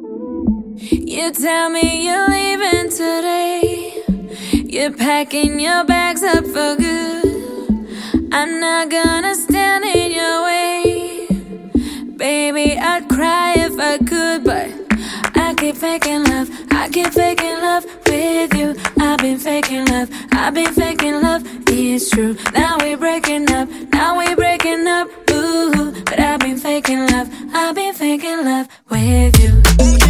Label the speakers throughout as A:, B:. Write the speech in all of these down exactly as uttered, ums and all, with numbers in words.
A: You tell me you're leaving today. You're packing your bags up for good. I'm not gonna stand in your way. Baby, I'd cry if I could, but I keep faking love. I keep faking love with you. I've been faking love. I've been faking love. It's true. Now we're breaking up. Now we're breaking up. Ooh, but I've been faking love. I've been faking love with you.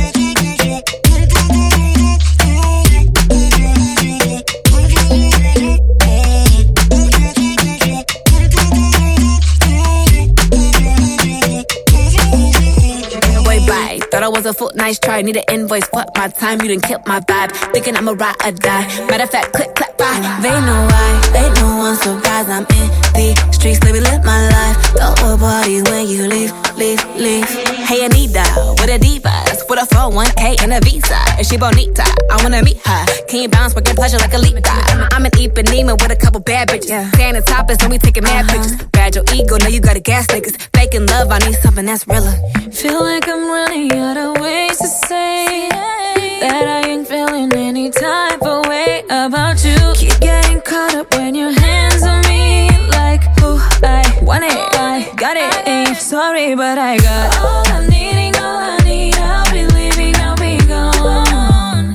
B: Thought I was a fool, nice try. Need an invoice, fuck my time. You done killed my vibe. Thinking I'ma ride or die. Matter of fact, click, clap, bye. They know why, they know I'm surprised. I'm in the streets, baby, live my life. Throw a party when you leave, leave, leave. Hey Anita, with a divas, with a four oh one k and a visa. Is she bonita? I wanna meet her. Can you bounce, but get pleasure like a leap? I'm an Ipanema with a couple bad bitches. Yeah. Staying the topless, then we taking mad uh-huh. pictures. Bad your ego, now you gotta gas niggas. Faking love, I need something that's realer.
A: Feel like I'm running out of ways to say that I ain't feeling any type of way about you. Keep getting caught up when your hands on me, like, oh, I want it, I got it, ain't sorry, but I got all I'm needing, all I need. I'll be leaving, I'll be gone,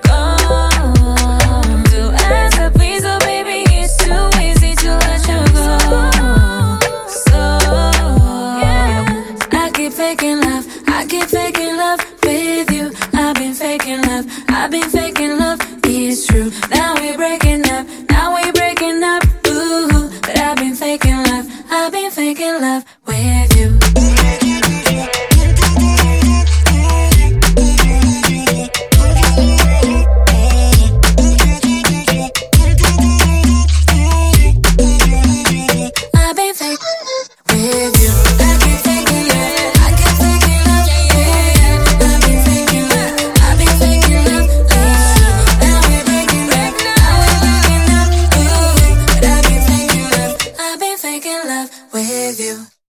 A: gone. To ask a please, oh baby, it's too easy to let you go. So, yeah, I keep faking love. I keep faking love with you. I've been faking love. I've been faking love. It's true. Now we're breaking up.